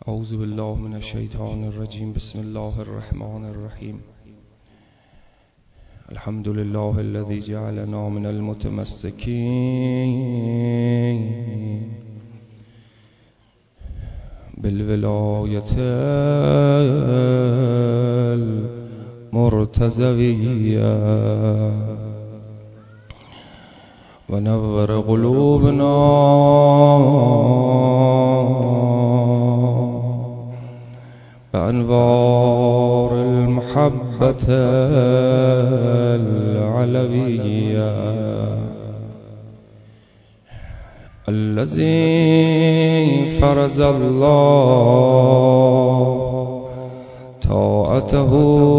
اعوذ بالله من الشیطان الرجیم. بسم الله الرحمن الرحیم. الحمد لله الذي جعلنا من المتمسكين بالولاية المرتزوية ونور قلوبنا بأنوار المحبة العلوية الذي فرض الله طاعته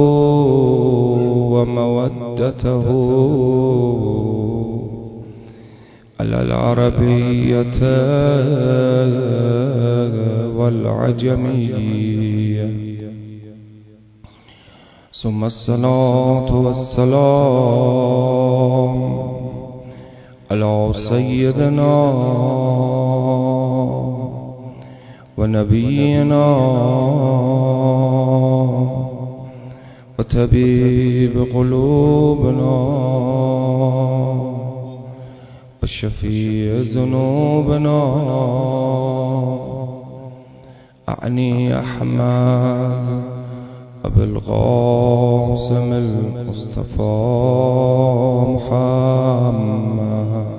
ومودته على العربية والعجمية، ثم الصلاة والسلام على سيدنا ونبينا وطبيب قلوبنا وشفيع ذنوبنا أعني أحمد أبي القاسم المصطفى محمد.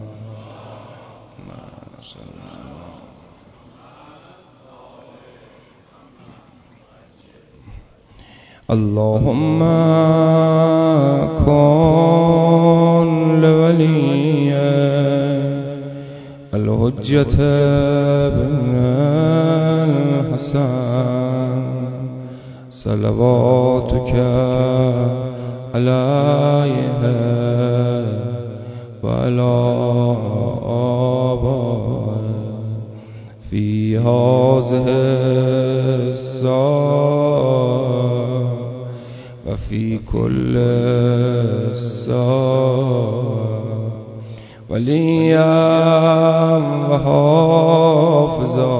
اللهم كن لولي الحجة بن الحسن صلواتك عليه وعلى آبائه في هذه الساعة وفي كل ساعة وليا وحافظا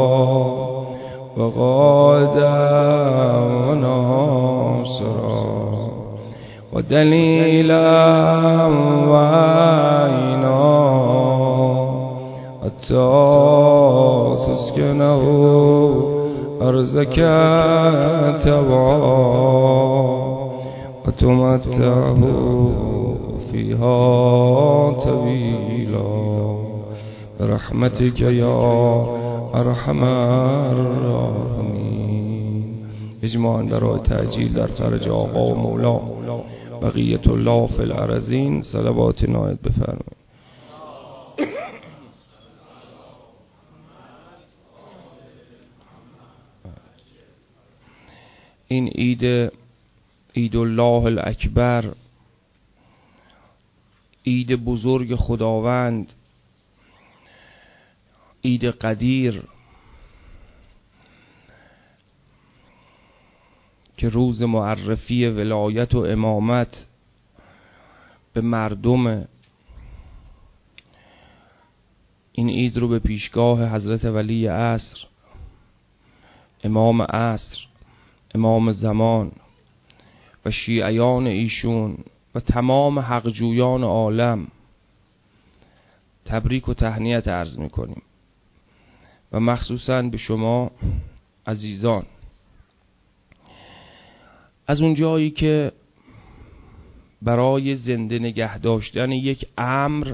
وقائدا وناصرا ودليلا وعينا حتى تسكنه أرزك تبعا وتمتعه فيها طويلا برحمتك يا ارحم الراحمین. اجماعاً برای تعجیل در فرج آقا و مولا بقیت الله فی الارضین صلوات نایت بفرمایید. این عید الله الاکبر، عید بزرگ خداوند، عید قدیر که روز معرفی ولایت و امامت به مردم، این عید رو به پیشگاه حضرت ولی عصر، امام عصر، امام زمان و شیعیان ایشون و تمام حقجویان عالم تبریک و تهنیت عرض میکنیم و مخصوصاً به شما عزیزان. از اون جایی که برای زنده نگه داشتن یک امر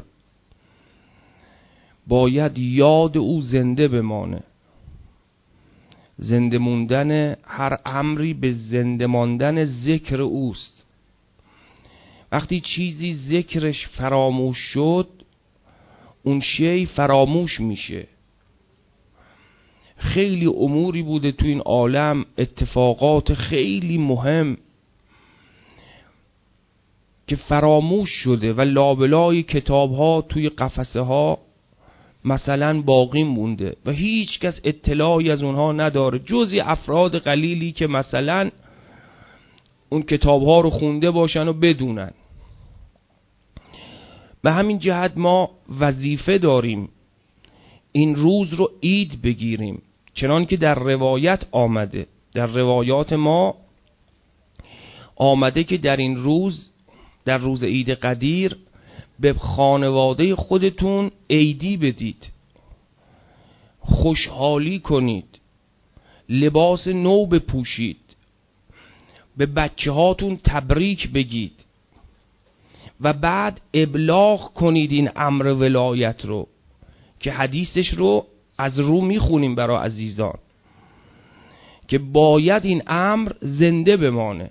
باید یاد او زنده بمانه، زنده موندن هر امری به زنده ماندن ذکر اوست. وقتی چیزی ذکرش فراموش شد، اون شی فراموش میشه. خیلی اموری بوده تو این عالم، اتفاقات خیلی مهم که فراموش شده و لابلای کتاب ها توی قفسه ها مثلا باقی مونده و هیچ کس اطلاعی از اونها نداره جزی افراد قلیلی که مثلا اون کتاب ها رو خونده باشن و بدونن. به همین جهت ما وظیفه داریم این روز رو عید بگیریم چنان که در روایت آمده، در روایات ما آمده که در این روز، در روز عید قدیر، به خانواده خودتون عیدی بدید، خوشحالی کنید، لباس نو بپوشید، به بچه هاتون تبریک بگید و بعد ابلاغ کنید این امر ولایت رو که حدیثش رو از رو میخونیم برای عزیزان که باید این امر زنده بمانه،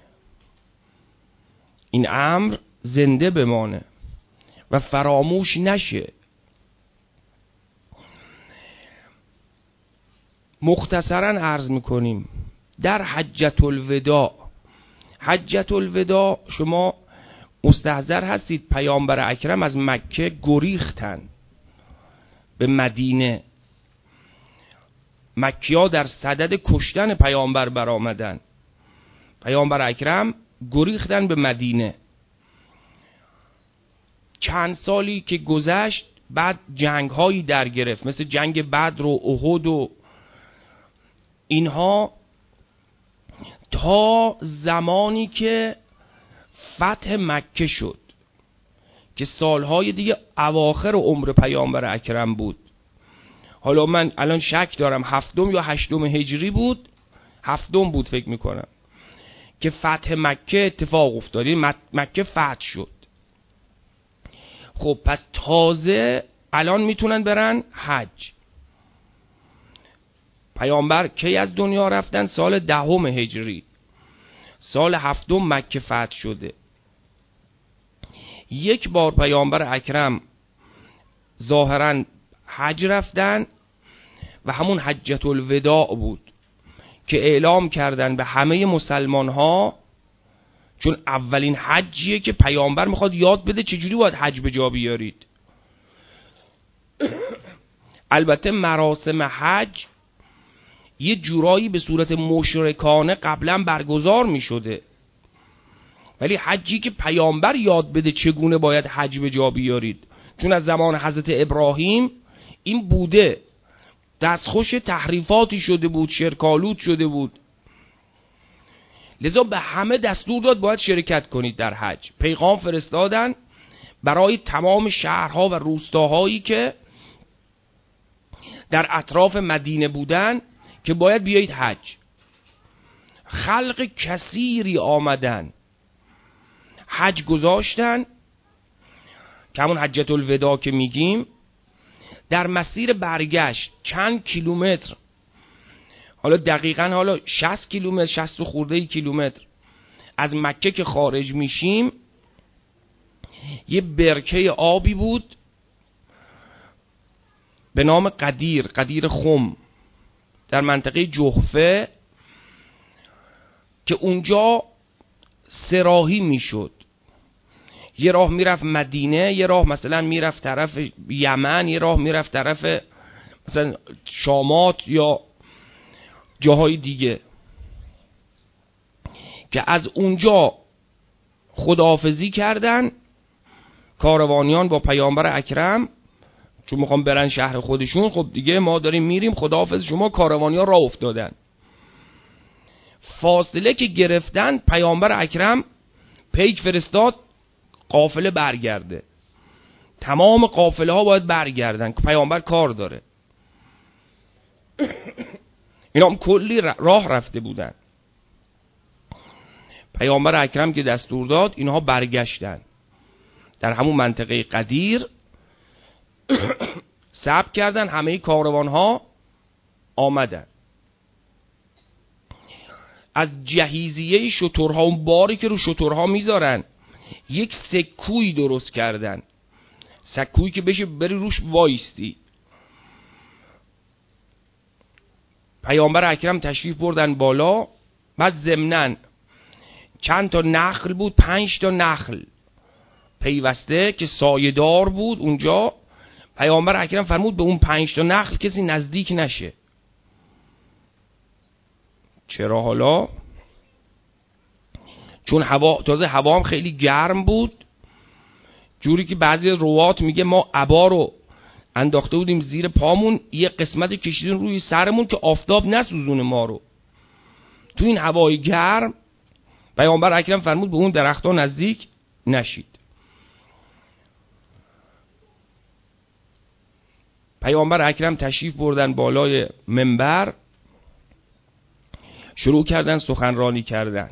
این امر زنده بمانه و فراموش نشه. مختصرا عرض میکنیم در حجة الوداع، حجة الوداع شما مستحضر هستید پیامبر اکرم از مکه گریختن به مدینه، مکی‌ها در صدد کشتن پیامبر برآمدن، پیامبر اکرم گریختن به مدینه. چند سالی که گذشت بعد جنگ‌هایی در گرفت مثل جنگ بدر و احد و اینها، تا زمانی که فتح مکه شد که سالهای دیگه اواخر عمر پیامبر اکرم بود. حالا من الان شک دارم 7 یا 8 هجری بود، 7 بود فکر میکنم که فتح مکه اتفاق افتاد، مکه فتح شد. خب پس تازه الان میتونن برن حج. پیامبر کی از دنیا رفتن؟ سال 10 هجری، سال 7 مکه فتح شده. یک بار پیامبر اکرم ظاهرا حج رفتن و همون حجة الوداع بود که اعلام کردن به همه مسلمان ها، چون اولین حجیه که پیامبر میخواد یاد بده چجوری باید حج به جا بیارید. البته مراسم حج یه جورایی به صورت مشرکانه قبلا برگزار میشده، ولی حجی که پیامبر یاد بده چگونه باید حج به جا بیارید، چون از زمان حضرت ابراهیم این بوده، دستخوش تحریفاتی شده بود، شرکالود شده بود، لذا به همه دستور داد باید شرکت کنید در حج. پیغام فرستادن برای تمام شهرها و روستاهایی که در اطراف مدینه بودن که باید بیایید حج. خلق کثیری آمدن، حج گذاشتن که همون حجة الوداع که میگیم. در مسیر برگشت چند کیلومتر، حالا دقیقاً حالا 60 کیلومتر، 60 خورده کیلومتر از مکه که خارج میشیم، یه برکه آبی بود به نام قدیر خم در منطقه جحفه که اونجا سراحی میشد. یه راه میرفت مدینه، یه راه مثلا میرفت طرف یمن، یه راه میرفت طرف مثلا شامات یا جاهای دیگه، که از اونجا خداحافظی کردن کاروانیان با پیامبر اکرم، چون میخوام برن شهر خودشون. خب دیگه ما داریم میریم، خداحافظ شما. کاروانیان راه افتادن. فاصله که گرفتن پیامبر اکرم پیک فرستاد قافله برگرده، تمام قافله ها باید برگردن که پیامبر کار داره. اینا هم کلی راه رفته بودن. پیامبر اکرم که دستور داد اینها برگشتن در همون منطقه قدیر صبر کردن. همه کاروان ها آمدن. از جهیزیه شترها، اون باری که رو شترها میذارن، یک سکوی درست کردن، سکویی که بشه بری روش وایستی. پیامبر اکرم تشریف بردن بالا. بعد ضمناً چند تا نخل بود، 5 تا نخل پیوسته که سایه‌دار بود اونجا. پیامبر اکرم فرمود به اون 5 تا نخل کسی نزدیک نشه. چرا؟ حالا چون تازه هوا هم خیلی گرم بود، جوری که بعضی روات میگه ما عبا رو انداخته بودیم زیر پامون، یه قسمت کشیدیم روی سرمون که آفتاب نسوزونه ما رو. تو این هوای گرم پیامبر اکرم فرمود به اون درخت‌ها نزدیک نشید. پیامبر اکرم تشریف بردن بالای منبر، شروع کردن سخنرانی کردن.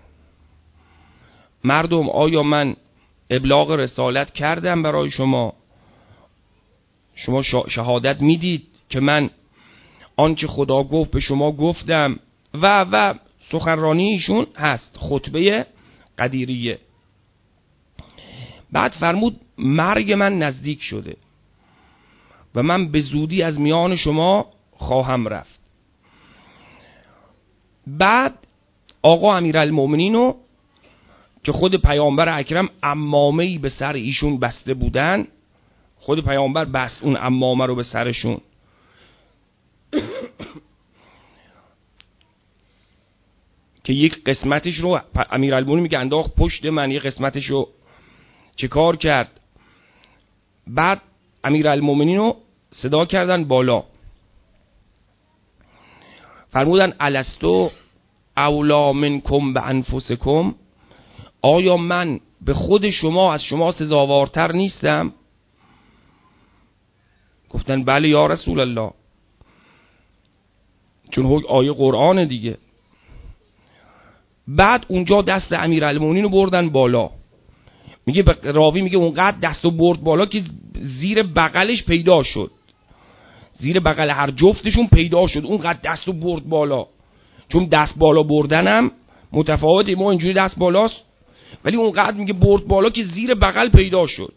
مردم، آیا من ابلاغ رسالت کردم برای شما؟ شما شهادت میدید که من آنچه خدا گفت به شما گفتم؟ و سخنرانی ایشون هست، خطبه قدیریه. بعد فرمود مرگ من نزدیک شده و من به زودی از میان شما خواهم رفت. بعد آقا امیرالمؤمنینو که خود پیامبر اکرم عمامه‌ای به سر ایشون بسته بودن، خود پیامبر بست اون عمامه رو به سرشون، که یک قسمتش رو امیرالمؤمنین میگه انداخت پشت من، یک قسمتش رو چه کار کرد. بعد امیرالمؤمنین رو صدا کردن بالا، فرمودن الستو اولا منکم به انفسکم، آیا من به خود شما از شما سزاوارتر نیستم؟ گفتن بله یا رسول الله، چون آیه قرآن دیگه. بعد اونجا دست امیرالمؤمنین رو بردن بالا، میگه راوی میگه اونقدر دست رو برد بالا که زیر بغلش پیدا شد، زیر بغل هر جفتشون پیدا شد، اونقدر دست رو برد بالا. چون دست بالا بردنم متفاوته، ما اینجوری دست بالاست، ولی اونقدر میگه برد بالا که زیر بغل پیدا شد.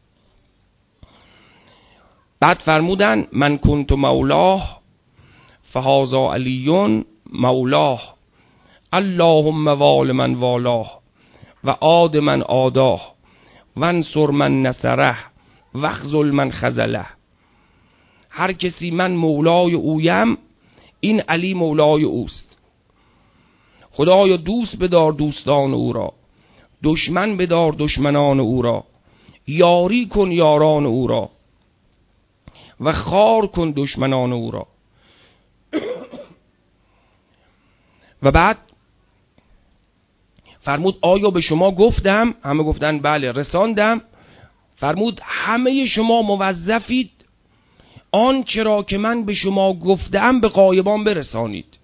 بعد فرمودن من کنت مولاه فهذا علی مولاه، اللهم وال من والاه و عاد من عاداه وانصر من نصره واخذل من خذله. هر کسی من مولای اویم، این علی مولای اوست. خدایا دوست بدار دوستان او را، دشمن بدار دشمنان او را، یاری کن یاران او را و خار کن دشمنان او را. و بعد فرمود آیا به شما گفتم؟ همه گفتن بله. رساندم. فرمود همه شما موظفید آنچه را که من به شما گفتم به غایبان برسانید.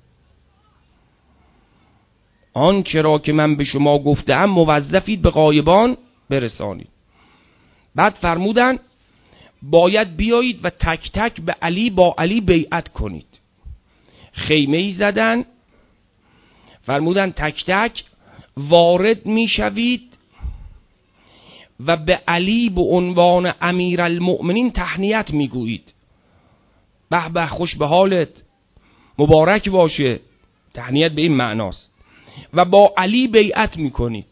آنچه را که من به شما گفتم موظفید به غایبان برسانید. بعد فرمودن باید بیایید و تک تک به علی با علی بیعت کنید. خیمه ای زدن، فرمودن تک تک وارد می شوید و به علی به عنوان امیرالمؤمنین تهنیت می گویید. به به خوش به حالت، مبارک باشه. تهنیت به این معناست. و با علی بیعت می کنید.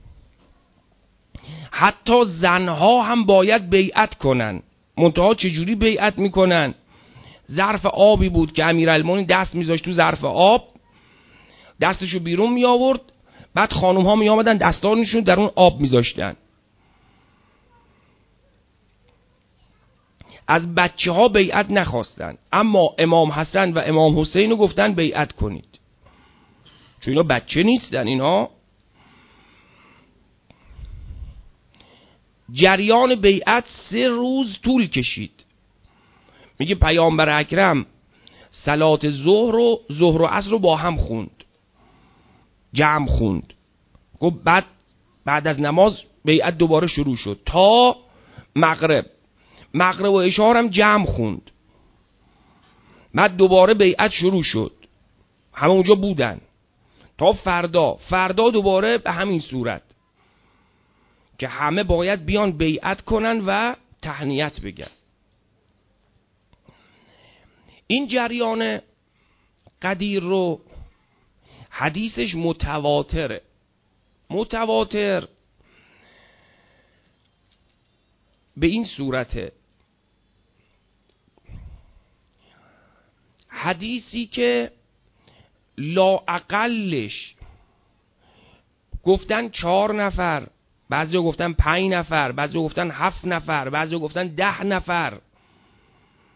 حتی زنها هم باید بیعت کنن. منتها چجوری بیعت می کنن؟ ظرف آبی بود که امیرالمؤمنین دست می ذاشت تو ظرف آب، دستشو بیرون می آورد، بعد خانوم ها می آمدن دستانشون در اون آب می ذاشتن. از بچه ها بیعت نخواستن، اما امام حسن و امام حسین رو گفتن بیعت کنید، چون اینا بچه نیستن. اینا جریان بیعت 3 روز طول کشید. میگه پیامبر اکرم صلات ظهر و عصر رو با هم خوند، جمع خوند. گفت بعد از نماز بیعت دوباره شروع شد تا مغرب و عشاء هم جمع خوند. بعد دوباره بیعت شروع شد، همه اونجا بودن تا فردا دوباره به همین صورت که همه باید بیان بیعت کنن و تهنیت بگن. این جریان قدیر رو حدیثش متواتر به این صورته. حدیثی که لااقلش گفتن 4 نفر، بعضی گفتن 5 نفر، بعضی گفتن 7 نفر، بعضی گفتن 10 نفر،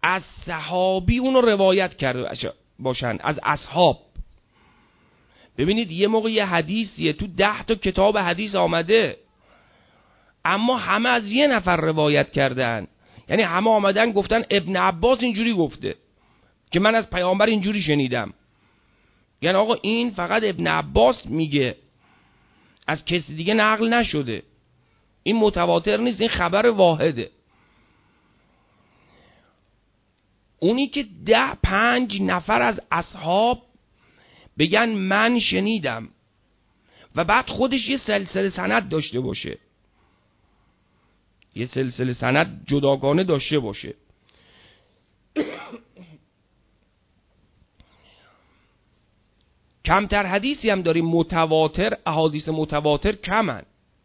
از صحابی اونو روایت کرده باشن، از اصحاب. ببینید یه موقع یه حدیثیه تو 10 تا کتاب حدیث آمده، اما همه از یه نفر روایت کردن. یعنی همه آمدن گفتن ابن عباس اینجوری گفته که من از پیامبر اینجوری شنیدم. یعنی آقا این فقط ابن عباس میگه، از کسی دیگه نقل نشده، این متواتر نیست، این خبر واحده. اونی که 5 نفر از اصحاب بگن من شنیدم و بعد خودش یه سلسله سند داشته باشه، یه سلسله سند جداگانه داشته باشه. کمتر حدیثی هم داریم متواتر، احادیث متواتر کمن،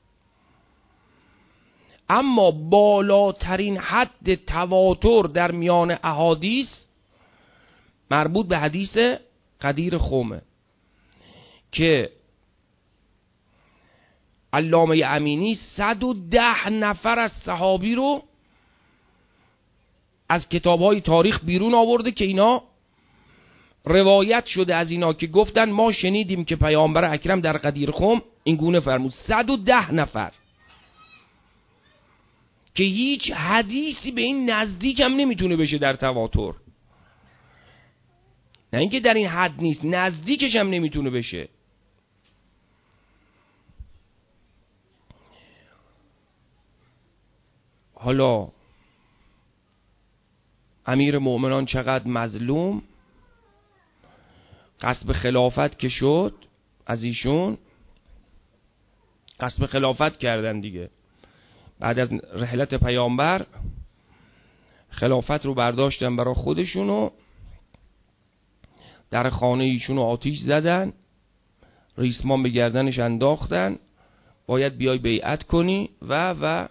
اما بالاترین حد تواتر در میان احادیث مربوط به حدیث غدیر خمه که علامه امینی 110 نفر از صحابی رو از کتاب‌های تاریخ بیرون آورده که اینا روایت شده از اینا که گفتن ما شنیدیم که پیامبر اکرم در غدیر خم این گونه فرمود. 110 نفر که هیچ حدیثی به این نزدیک هم نمیتونه بشه در تواتر، نه اینکه در این حد نیست، نزدیکش هم نمیتونه بشه. حالا امیر مؤمنان چقدر مظلوم، غصب خلافت که شد از ایشون، غصب خلافت کردن دیگه، بعد از رحلت پیامبر خلافت رو برداشتن برای خودشونو، در خانه ایشونو آتیش زدن، ریسمان به گردنش انداختن، باید بیای بیعت کنی و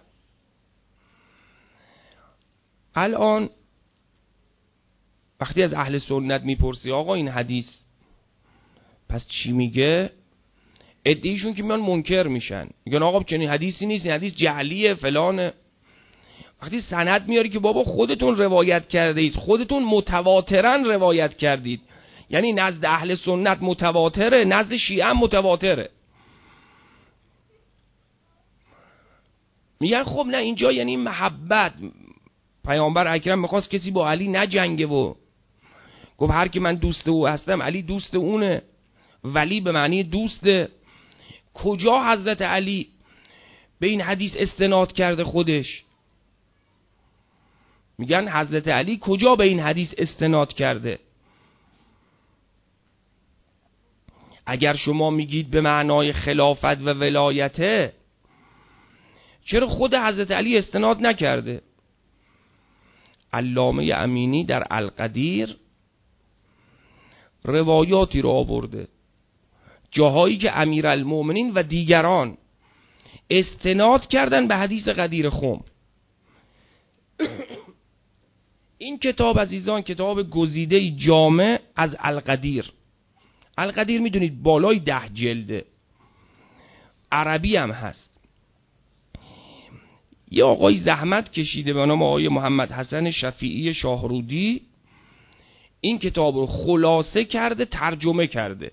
الان وقتی از اهل سنت میپرسی آقا این حدیث پس چی میگه، ادعیشون که میان منکر میشن، میگن آقا چنین حدیثی نیست، این حدیث جعلیه فلانه. وقتی سند میاری که بابا خودتون روایت کرده اید، خودتون متواترن روایت کردید، یعنی نزد اهل سنت متواتره، نزد شیعه متواتره، میگن خب نه اینجا یعنی محبت، پیامبر اکرم میخواست کسی با علی نجنگه و گفت هر کی من دوست او هستم علی دوست اونه، ولی به معنی دوسته. کجا حضرت علی به این حدیث استناد کرده خودش؟ میگن حضرت علی کجا به این حدیث استناد کرده؟ اگر شما میگید به معنای خلافت و ولایته، چرا خود حضرت علی استناد نکرده؟ علامه امینی در القدیر روایاتی رو آورده، جاهایی که امیرالمومنین و دیگران استناد کردن به حدیث غدیر خم. این کتاب عزیزان کتاب گزیده جامع از القدیر. القدیر میدونید بالای 10 جلده، عربی هم هست. یه آقای زحمت کشیده به نام آقای محمد حسن شفیعی شاهرودی، این کتاب رو خلاصه کرده، ترجمه کرده،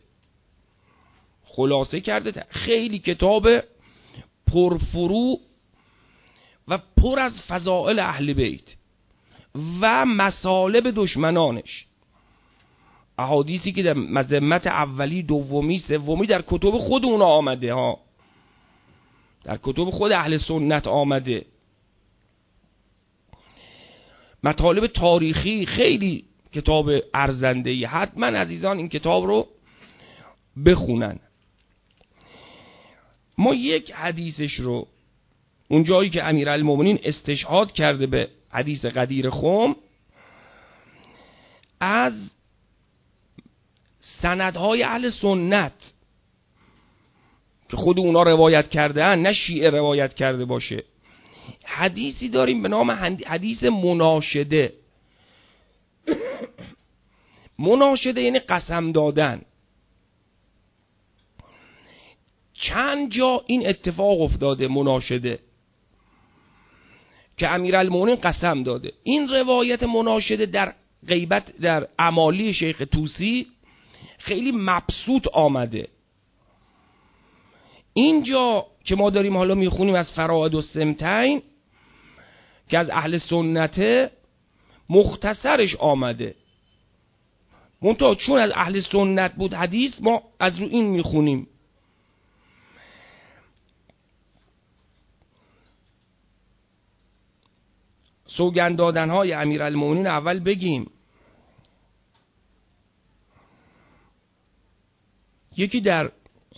خیلی کتاب پرفروع و پر از فضائل اهل بیت و مصالب دشمنانش، احادیثی که در مذمت اولی، دومی، سومی در کتب خود اونا آمده ها، در کتب خود اهل سنت آمده، مطالب تاریخی، خیلی کتاب ارزنده‌ای. حتما عزیزان این کتاب رو بخونن. ما یک حدیثش رو، اون جایی که امیرالمومنین استشهاد کرده به حدیث غدیر خم، از سندهای اهل سنت که خود اونا روایت کرده هن، نه شیعه روایت کرده باشه، حدیثی داریم به نام حدیث مناشده. مناشده یعنی قسم دادن. چند جا این اتفاق افتاده مناشده، که امیرالمومنین قسم داده. این روایت مناشده در غیبت در اعمالی شیخ طوسی خیلی مبسوط آمده. اینجا که ما داریم حالا میخونیم از فرائد السمتین که از اهل سنته، مختصرش آمده، منتها چون از اهل سنت بود حدیث، ما از رو این میخونیم. سوگند دادن‌های امیرالمومنین اول بگیم. یکی در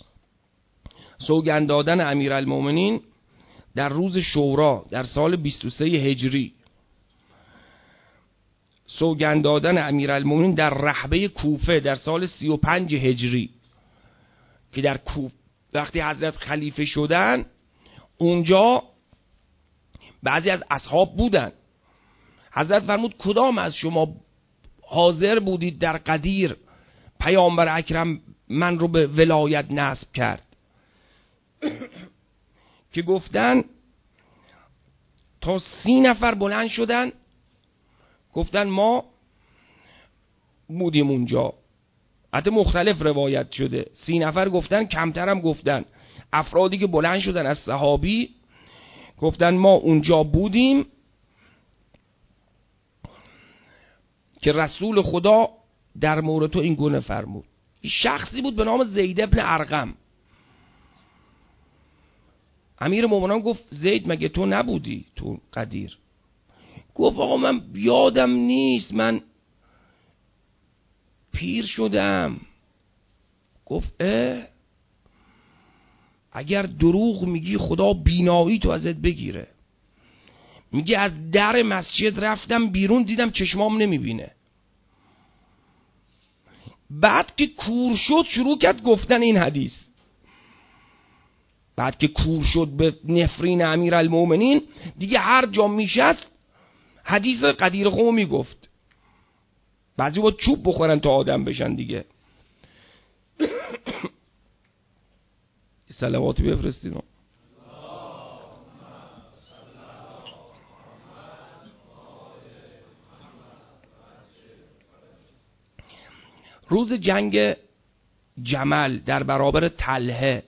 سوگند دادن امیرالمومنین در روز شورا در سال 23 هجری، سوگند دادن امیرالمومنین در رحبه کوفه در سال 35 هجری که در کوفه وقتی حضرت خلیفه شدن، اونجا بعضی از اصحاب بودن. حضرت فرمود کدام از شما حاضر بودید در قدیر پیامبر اکرم من رو به ولایت نسب کرد؟ که گفتن تا 30 نفر بلند شدن گفتن ما بودیم اونجا. حتی مختلف روایت شده، 30 نفر گفتن، کمتر هم گفتن. افرادی که بلند شدن از صحابی گفتن ما اونجا بودیم که رسول خدا در مورد تو این گونه فرمود. شخصی بود به نام زید ابن ارقم. امیر مومنان گفت زید مگه تو نبودی تو قدیر؟ گفت آقا من یادم نیست، من پیر شدم. گفت اگر دروغ میگی خدا بینایی تو ازت بگیره. میگه از در مسجد رفتم بیرون دیدم چشمام نمیبینه. بعد که کور شد شروع کرد گفتن این حدیث. بعد که کور شد به نفرین امیرالمومنین دیگه هر جا میشست حدیث قدیر خم میگفت. بعضی با چوب بخورن تا آدم بشن دیگه. صلوات بفرستین. روز جنگ جمل در برابر طلحه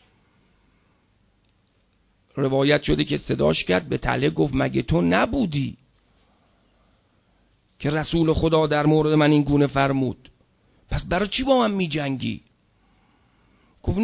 روایت شده که صداش کرد، به طلحه گفت مگه تو نبودی که رسول خدا در مورد من این گونه فرمود؟ پس برای چی با من می جنگی؟ گفت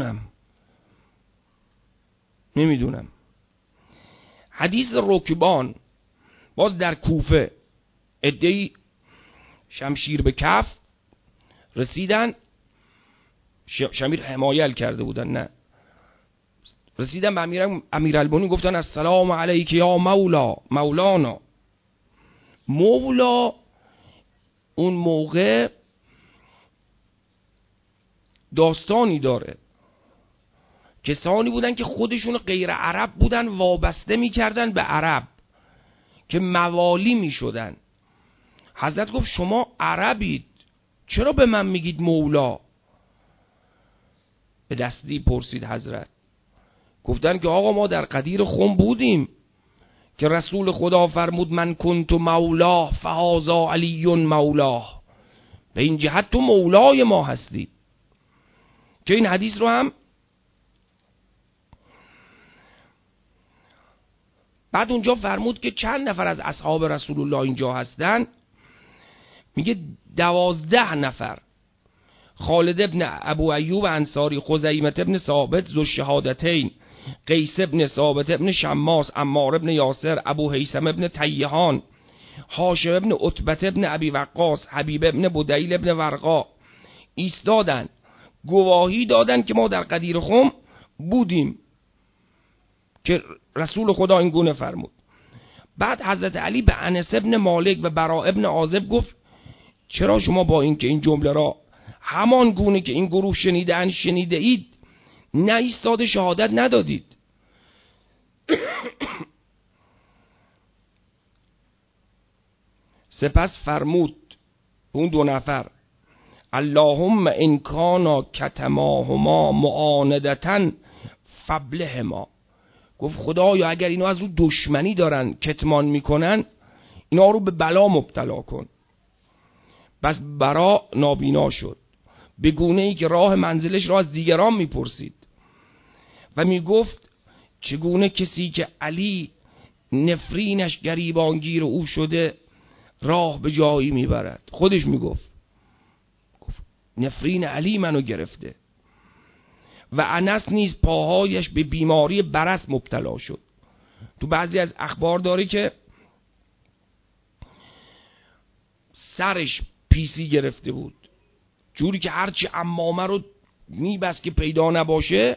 نمیدونم. حدیث رکبان باز در کوفه، عده‌ای شمشیر به کف رسیدن، شمشیر حمایل کرده بودن، نه رسیدن به امیرالمومنین گفتن السلام علیک یا مولانا. مولا اون موقع داستانی داره. کسانی بودن که خودشون غیر عرب بودن وابسته میکردن به عرب که موالی میشدن. حضرت گفت شما عربید چرا به من میگید مولا؟ به دستی پرسید حضرت. گفتن که آقا ما در قدیر خم بودیم که رسول خدا فرمود من کنت مولاه فهذا علی مولاه، به این جهت تو مولای ما هستی. که این حدیث رو هم بعد اونجا فرمود که چند نفر از اصحاب رسول الله اینجا هستن. میگه 12 نفر: خالد ابن ابو ایوب انصاری، خزیمه ابن ثابت ذو الشهادتین، قیس ابن ثابت ابن شماس، عمار ابن یاسر، ابو هیثم ابن تیهان، هاشم ابن عتبه ابن ابی وقاص، حبیب ابن بدیل ابن ورقا ایستادن گواهی دادن که ما در قدیر خم بودیم که رسول خدا این گونه فرمود. بعد حضرت علی به انس ابن مالک و براء ابن عازب گفت چرا شما با این که این جمله را همان گونه که این گروه شنیده اید نه ایستاد شهادت ندادید؟ سپس فرمود اون 2 نفر اللهم ان کانا کتماهما معاندتن فبلهما. گفت خدایا اگر اینا از رو دشمنی دارن کتمان میکنن، اینا رو به بلا مبتلا کن. بس برا نابینا شد، به گونه ای که راه منزلش را از دیگران میپرسید و میگفت چگونه کسی که علی نفرینش گریبانگیر او شده راه به جایی میبرد. خودش میگفت نفرین علی منو گرفته. و انس نیز پاهایش به بیماری برص مبتلا شد. تو بعضی از اخبار داره که سرش پیسی گرفته بود، جوری که هرچی عمامه رو میبست که پیدا نباشه.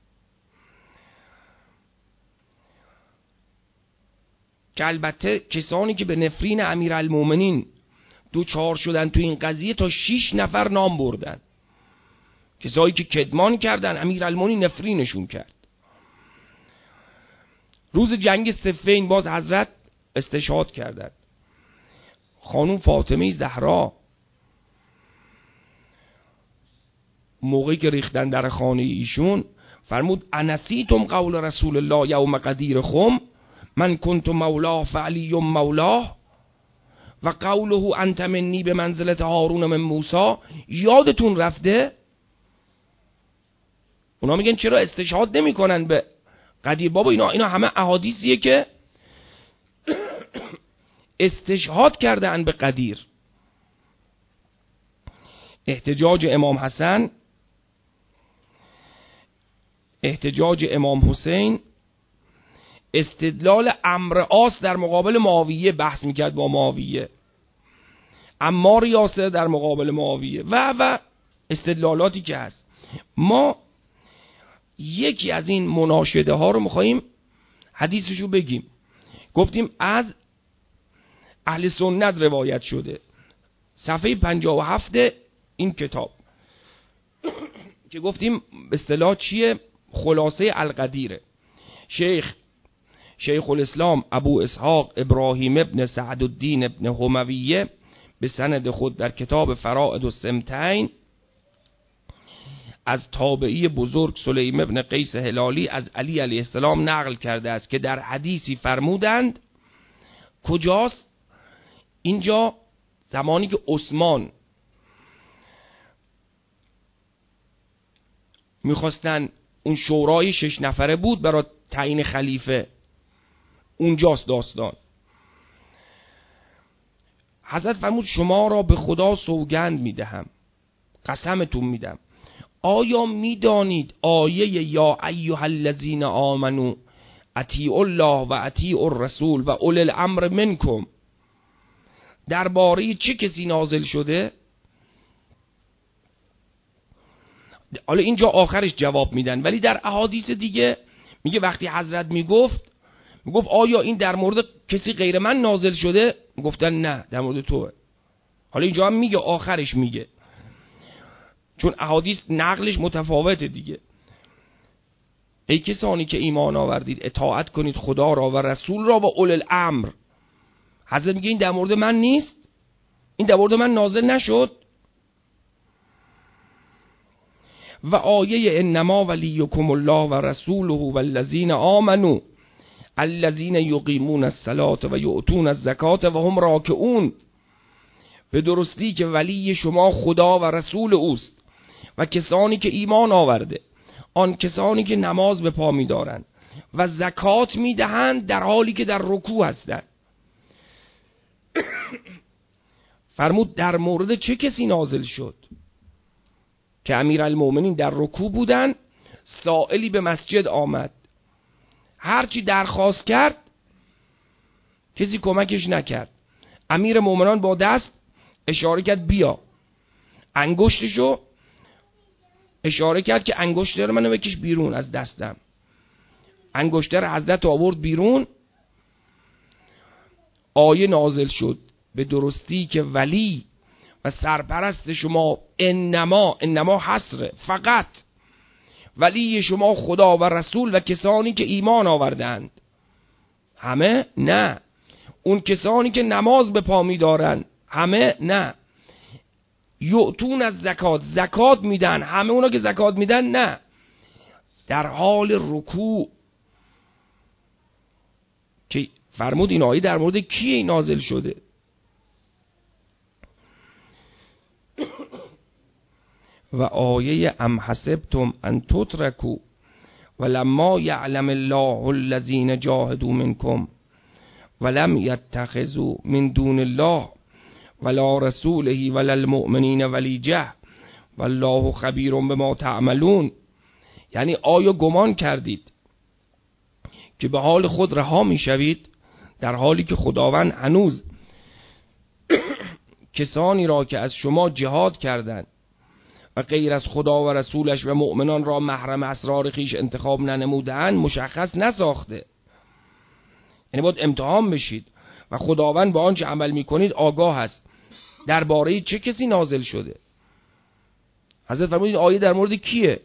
که البته کسانی که به نفرین امیرالمومنین دوچار شدن تو این قضیه تا 6 نفر نام بردن، کسایی که کدمان کردن امیرالمومنین نفرینشون کرد. روز جنگ صفین باز حضرت استشهاد کردند. خانوم فاطمه زهرا موقعی که ریختن در خانه ایشون فرمود انسیتم قول رسول الله یوم قدیر خم من کنت مولاه فعلی مولاه و قوله انت منی به منزلت هارون من موسی. یادتون رفته؟ اونا میگن چرا استشهاد نمی کنن به قدیر؟ بابا اینا همه احادیثیه که استشهاد کردن به قدیر. احتجاج امام حسن، احتجاج امام حسین، استدلال عمرو عاص در مقابل معاویه، بحث میکرد با معاویه، عمار یاسر در مقابل معاویه و استدلالاتی که هست. ما یکی از این مناشده ها رو میخواییم حدیثشو بگیم. گفتیم از اهل سنت روایت شده، صفحه 57 این کتاب که گفتیم اصطلاح چیه؟ خلاصه القدیره. شیخ الاسلام ابو اسحاق ابراهیم ابن سعدالدین ابن همویه به سند خود در کتاب فرائد السمتین از تابعی بزرگ سلیم ابن قیس هلالی از علی علیه السلام نقل کرده است که در حدیثی فرمودند. کجاست؟ اینجا زمانی که عثمان میخواستن اون شورای 6 نفره بود برای تعیین خلیفه، اونجاست داستان. حضرت فرمود شما را به خدا سوگند میدهم، قسمتون میدم، آیا میدانید آیه یا ایها الذین آمنو اطیعوا الله و اطیعوا الرسول و اولی الامر منکم درباره چه کسی نازل شده؟ حالا اینجا آخرش جواب میدن، ولی در احادیث دیگه میگه وقتی حضرت میگفت آیا این در مورد کسی غیر من نازل شده؟ گفتن نه، در مورد توه. حالا اینجا هم میگه، آخرش میگه، چون احادیث نقلش متفاوته دیگه. ای کسانی که ایمان آوردید اطاعت کنید خدا را و رسول را و اولی الامر. حضرت میگه این در مورد من نیست؟ این در مورد من نازل نشد؟ و آیه انما ولیکم الله و رسوله والذین آمنوا الذین یقیمون الصلاة و یؤتون الزکاة و هم راکعون. به درستی که ولی شما خدا و رسول اوست و کسانی که ایمان آورده، آن کسانی که نماز به پا می دارند و زکات می دهند در حالی که در رکوع هستند. فرمود در مورد چه کسی نازل شد؟ که امیرالمومنین در رکوع بودن، سائلی به مسجد آمد، هرچی درخواست کرد کسی کمکش نکرد. امیر مومنان با دست اشاره کرد بیا، انگشتشو اشاره کرد که انگشتر منو بکش بیرون از دستم. انگشتر حضرت آورد بیرون، آیه نازل شد به درستی که ولی و سرپرست شما انما حسره، فقط ولی شما خدا و رسول و کسانی که ایمان آوردند. همه نه. اون کسانی که نماز به پا می دارن همه نه. یؤتون از زکات میدن، همه اونا که زکات میدن نه. در حال رکوع فرمود این آیه در مورد کی نازل شده؟ و آیه ام حسبتم ان تترکوا ولما یعلم الله الذین جاهدوا منکم ولم یتخذوا من دون الله ولا رسوله ولا المؤمنین ولیجه والله خبیر بما تعملون. یعنی آیا گمان کردید که به حال خود رها می شوید در حالی که خداوند هنوز کسانی را که از شما جهاد کردند و غیر از خدا و رسولش و مؤمنان را محرم اسرار خیش انتخاب ننمودند مشخص نساخته؟ یعنی باید امتحان بشید و خداوند با آنچه عمل میکنید آگاه است. درباره چه کسی نازل شده؟ حضرت فرمودید آیه در مورد کیه؟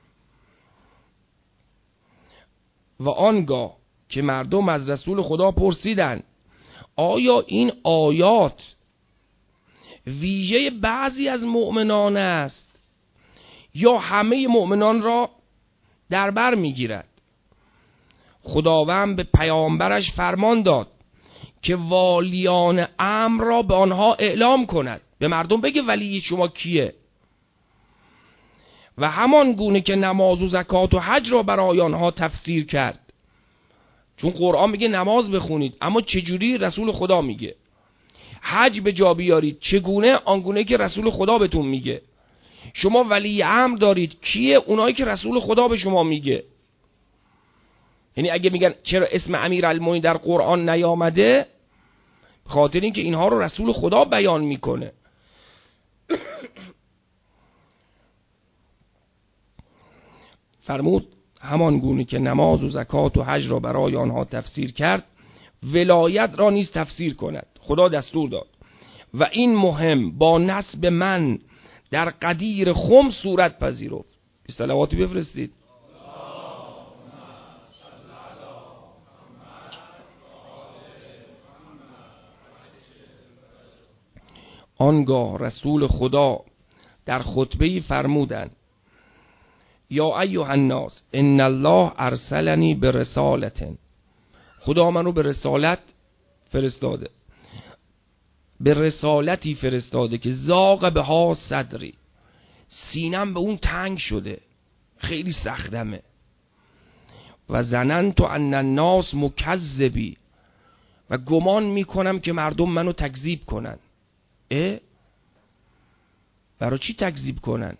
و آنگاه که مردم از رسول خدا پرسیدند آیا این آیات ویژه بعضی از مؤمنان است یا همه مؤمنان را در بر میگیرد؟ خداوند به پیامبرش فرمان داد که والیان امر را به آنها اعلام کند، به مردم بگه ولی شما کیه، و همان گونه که نماز و زکات و حج را برای آنها تفسیر کرد. چون قرآن میگه نماز بخونید، اما چجوری؟ رسول خدا میگه. حج به جا بیارید، چگونه؟ آنگونه که رسول خدا بهتون میگه. شما ولی امر دارید، کیه؟ اونایی که رسول خدا به شما میگه. یعنی اگه میگن چرا اسم امیرالمومنین در قرآن نیامده، خاطر این که اینها رو رسول خدا بیان میکنه. فرمود همان گونه که نماز و زکات و حج را برای آنها تفسیر کرد، ولایت را نیز تفسیر کند. خدا دستور داد و این مهم با نسب من در قدیر خم صورت پذیرفت. صلواتی بفرستید. آنگاه رسول خدا در خطبه فرمودند یا ایها الناس ان الله ارسلنی برسالت. خدا منو به رسالت فرستاده، به رسالتی فرستاده که ضاق بها صدری، سینم به اون تنگ شده، خیلی سختمه. و ظننت ان الناس مکذبی، و گمان میکنم که مردم منو تکذیب کنن. برای چی تکذیب کنن؟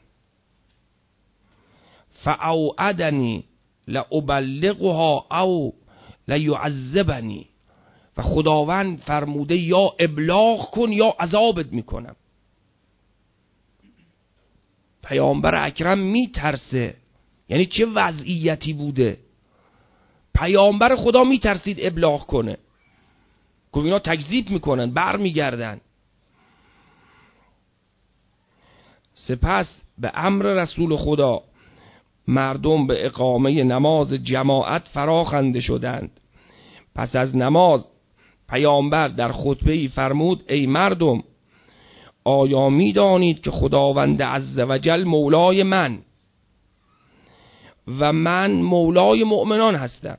فاوعدنی لابلغها او لیعذبنی، و خداوند فرموده یا ابلاغ کن یا عذابت میکنم. پیامبر اکرم میترسه. یعنی چه وضعیتی بوده؟ پیامبر خدا میترسید ابلاغ کنه، گفت اینا تکذیب میکنن، بر میگردن. سپس به امر رسول خدا مردم به اقامه نماز جماعت فراخوانده شدند. پس از نماز پیامبر در خطبه‌ای فرمود ای مردم، آیا می دانید که خداوند عزوجل مولای من و من مولای مؤمنان هستم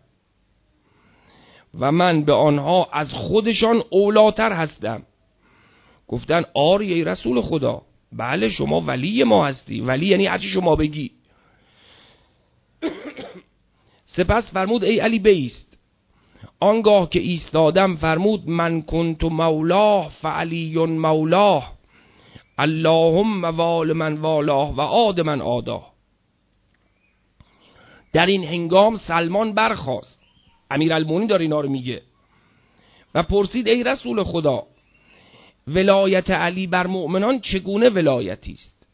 و من به آنها از خودشان اولاتر هستم. گفتن آری ای رسول خدا، بله شما ولی ما هستی. ولی یعنی هرچی شما بگی. سپس فرمود ای علی بایست. آنگاه که ایستادم فرمود من کنت مولاه فعلی مولاه، اللهم وال من والاه و عاد من عاداه. در این هنگام سلمان برخاست، امیرالمومنین داره اینا رو میگه، و پرسید ای رسول خدا، ولایت علی بر مؤمنان چگونه ولایتی است؟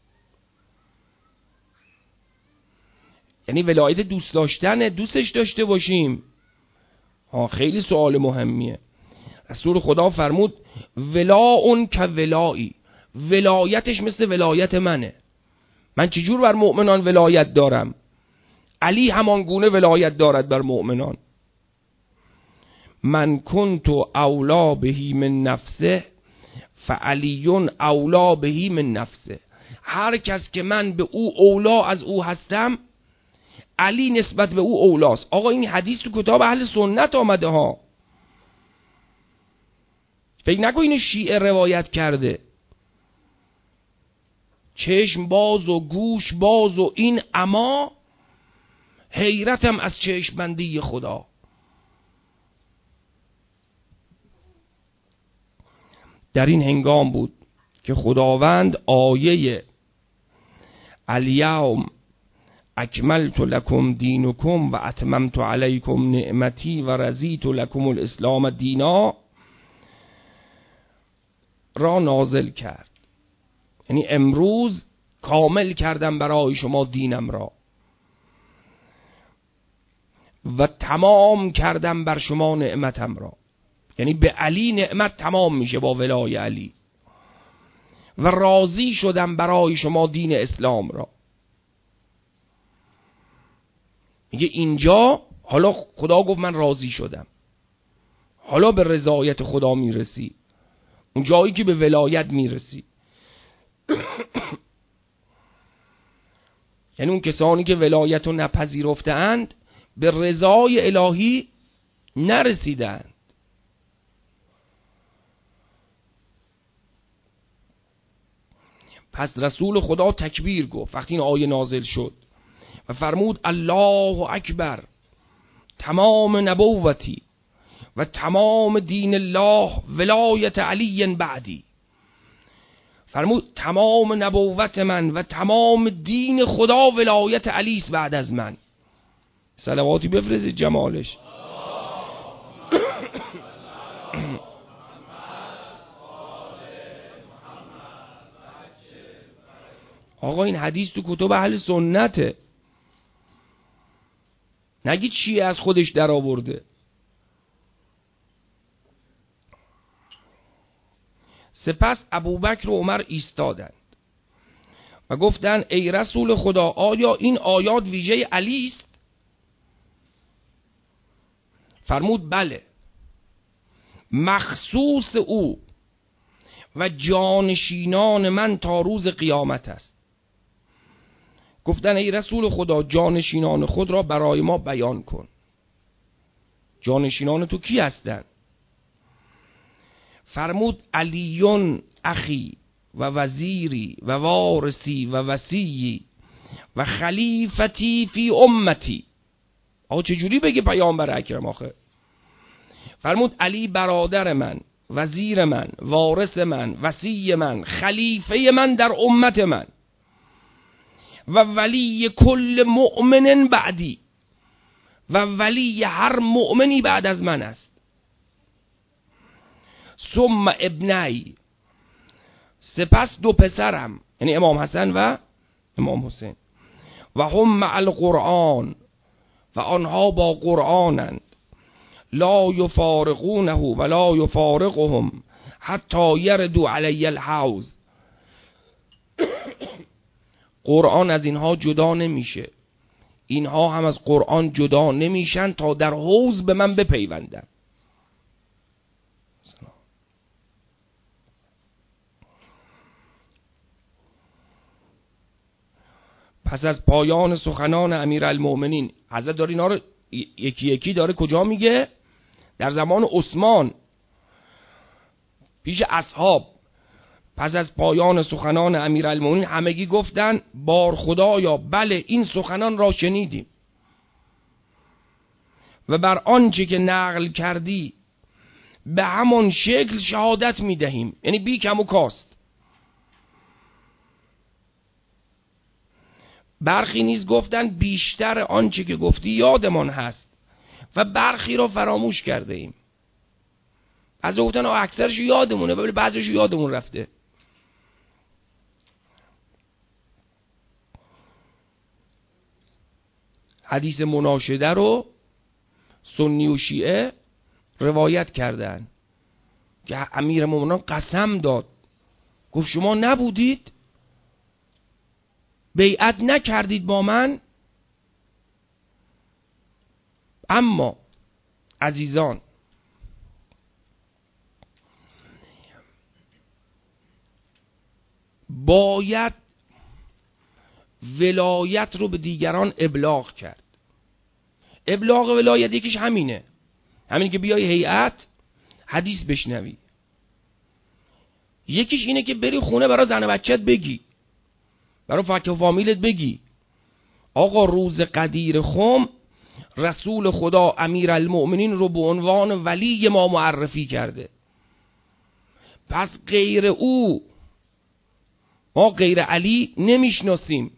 یعنی ولایت دوست داشتن، دوستش داشته باشیم. خیلی سوال مهمیه. رسول خدا فرمود ولاء که ولایی، ولایتش مثل ولایت منه. من چجور بر مؤمنان ولایت دارم؟ علی همان گونه ولایت دارد بر مؤمنان. من کنت اولا بهی من نفسه فعلی اولا بهی من نفسه. هر کس که من به او اولا از او هستم، علی نسبت به او اولاست. آقا این حدیث تو کتاب اهل سنت آمده ها. فکر نکن این شیعه روایت کرده، چشم باز و گوش باز و این، اما حیرتم از چشم بندی خدا. در این هنگام بود که خداوند آیه الیوم اکملت لکم دینکم و اتممت علیکم نعمتی و رضیت لکم الاسلام دینا را نازل کرد. یعنی امروز کامل کردم برای شما دینم را و تمام کردم بر شما نعمتم را. یعنی به علی نعمت تمام میشه با ولای علی، و راضی شدم برای شما دین اسلام را. میگه اینجا حالا خدا گفت من راضی شدم، حالا به رضایت خدا میرسی، اون جایی که به ولایت میرسی. یعنی اون کسانی که ولایت رو نپذیرفتند به رضای الهی نرسیدند. پس رسول خدا تکبیر گفت وقتی این آیه نازل شد و فرمود الله اکبر، تمام نبوتی و تمام دین الله ولایت علی بعدی. فرمود تمام نبوت من و تمام دین خدا ولایت علی است بعد از من. صلواتی بفرستید جمالش. آقا این حدیث تو کتب اهل سنته، نگید چیه از خودش در آورده. سپس ابوبکر و عمر ایستادند و گفتند ای رسول خدا، آیا این آیات ویژه علی است؟ فرمود بله، مخصوص او و جانشینان من تا روز قیامت است. گفتن ای رسول خدا، جانشینان خود را برای ما بیان کن. جانشینان تو کی هستند؟ فرمود علیون اخی و وزیری و وارثی و وصیی و خلیفتی فی امتی. آقا چجوری بگه پیامبر اکرم آخه؟ فرمود علی برادر من، وزیر من، وارث من، وصی من، خلیفه من در امت من و ولی کل مؤمن بعدی، و ولی هر مؤمنی بعد از من است. ثم ابنی، سپس دو پسرم، یعنی امام حسن و امام حسین، و هم مع القرآن، و آنها با قرآنند، لا یفارقونه و لا یفارقهم حتی یردوا علی الحوض. قرآن از اینها جدا نمیشه، اینها هم از قرآن جدا نمیشن تا در حوض به من بپیوندن. پس از پایان سخنان امیرالمؤمنین، حضرت داره اینا رو یکی یکی داره کجا میگه؟ در زمان عثمان پیش اصحاب. پس از پایان سخنان امیرالمؤمنین همگی گفتن بار خدایا بله این سخنان را شنیدیم و بر آنچه که نقل کردی به همان شکل شهادت میدهیم، یعنی بی کم و کاست. برخی نیز گفتن بیشتر آنچه که گفتی یادمان هست و برخی را فراموش کرده ایم. از گفتن اکثرش یادمونه ولی بعضیش یادمون رفته. حدیث مناشده رو سنی و شیعه روایت کردن که امیر مومنان قسم داد، گفت شما نبودید، بیعت نکردید با من. اما عزیزان، باید ولایت رو به دیگران ابلاغ کرد. ابلاغ ولایت یکیش همینه، همین که بیای هیئت حدیث بشنوی. یکیش اینه که بری خونه برای زن و بچت بگی، برای فک و فامیلت بگی آقا روز قدیر خم رسول خدا امیرالمؤمنین رو به عنوان ولی ما معرفی کرده، پس غیر او ما غیر علی نمیشناسیم.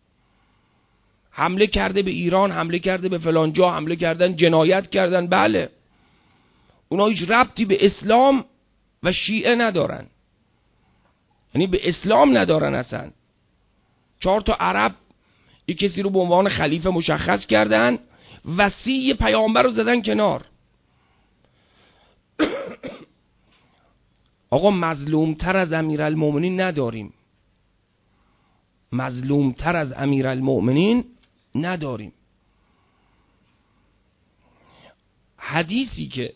حمله کرده به ایران، حمله کرده به فلان جا، حمله کردن، جنایت کردن، بله اونا هیچ ربطی به اسلام و شیعه ندارن، یعنی به اسلام ندارن اصلا. 4 تا عرب یک کسی رو به عنوان خلیفه مشخص کردن، وصی پیامبر رو زدن کنار. آقا مظلومتر از امیرالمؤمنین نداریم، مظلومتر از امیرالمؤمنین نداریم. حدیثی که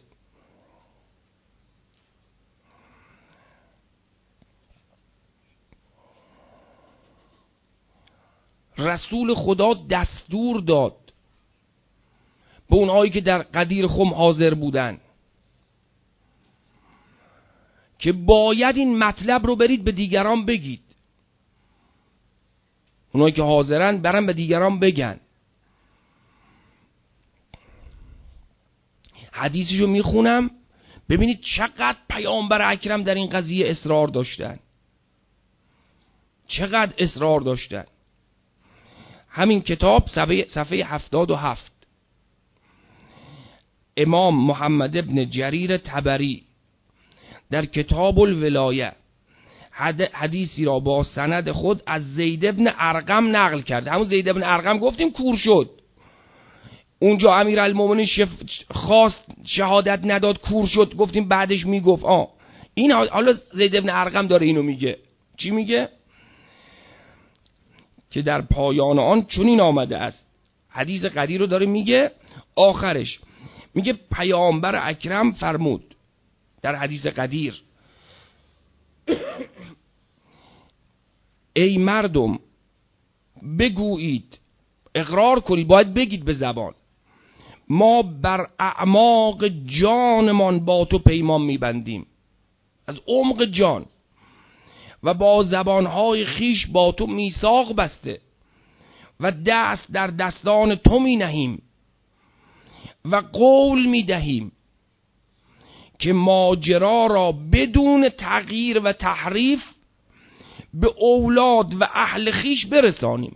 رسول خدا دستور داد به اونهایی که در قدیر خم حاضر بودن که باید این مطلب رو برید به دیگران بگید، اونهایی که حاضرن برن به دیگران بگن. حدیثشو میخونم ببینید چقدر پیامبر اکرم در این قضیه اصرار داشتن، چقدر اصرار داشتن. همین کتاب صفحه 77 امام محمد ابن جریر طبری در کتاب الولایه حدیثی را با سند خود از زید ابن ارقم نقل کرد. همون زید ابن ارقم گفتیم کور شد، اونجا امیرالمومنین خواست شهادت نداد کور شد، گفتیم بعدش میگفت این حالا زید ابن ارقم داره اینو میگه. چی میگه؟ که در پایان آن چنین آمده است، حدیث قدیر رو داره میگه، آخرش میگه پیامبر اکرم فرمود در حدیث قدیر ای مردم بگویید، اقرار کنید، باید بگید به زبان، ما بر اعماق جانمان با تو پیمان میبندیم، از عمق جان، و با زبانهای خیش با تو میثاق بسته و دست در دستان تو می نهیم و قول می دهیم که ماجرا را بدون تغییر و تحریف به اولاد و اهل خیش برسانیم.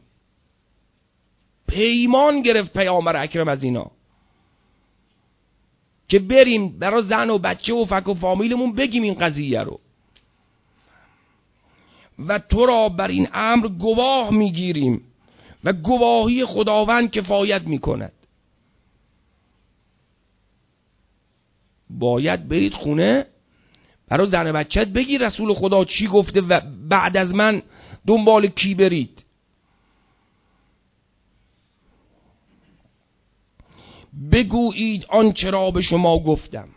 پیمان گرفت پیامبر اکرم از اینا که بریم برای زن و بچه و فک و فامیلمون بگیم این قضیه رو، و تو را بر این امر گواه میگیریم و گواهی خداوند کفایت میکند. باید برید خونه برای زن و بچت بگی رسول خدا چی گفته و بعد از من دنبال کی برید. بگویید آنچه را به شما گفتم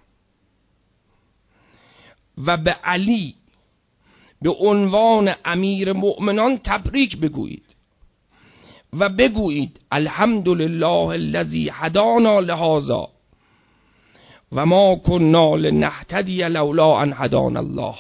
و به علی به عنوان امیر مؤمنان تبریک بگویید و بگویید الحمدلله الذی هدانا لهذا و ما کنا لنهتدی لولا ان هدانا الله.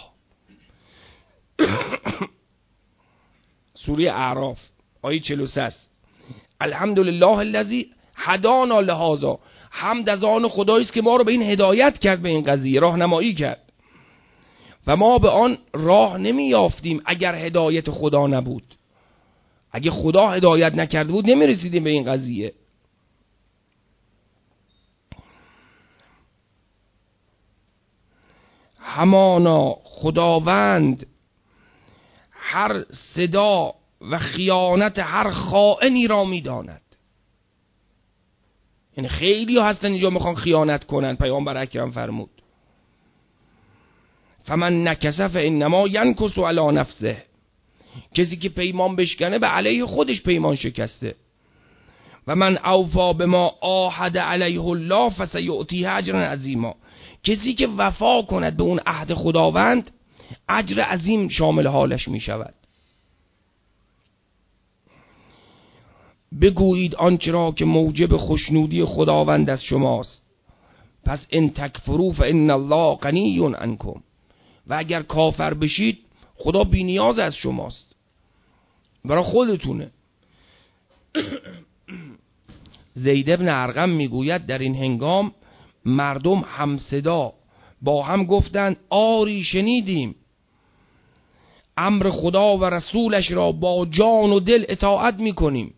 سوره اعراف آیه 43. الحمدلله الذی هدانا لهذا، حمد از آن خدایی است که ما رو به این هدایت کرد، به این قضیه راهنمایی کرد و ما به آن راه نمی یافتیم اگر هدایت خدا نبود. اگه خدا هدایت نکرده بود نمی رسیدیم به این قضیه. همانا خداوند هر صدا و خیانت هر خائنی را می داند. یعنی خیلی هستن اینجا میخوان خیانت کنن. پیامبر اکرم فرمود فمن نکث فانما ینکث علی نفسه، کسی که پیمان بشکنه به علیه خودش پیمان شکسته. و من اوفا بما عاهد علیه الله فسیؤتیه اجرا عظیما، کسی که وفا کند به اون عهد خداوند اجر عظیم شامل حالش می شود. بگویید آنچه را که موجب خوشنودی خداوند از شماست، پس ان تکفروا فان الله غنی عنکم و اگر کافر بشید خدا بی نیاز از شماست، برای خودتونه. زید بن ارقم میگوید در این هنگام مردم همصدا با هم گفتند آری شنیدیم، امر خدا و رسولش را با جان و دل اطاعت میکنیم.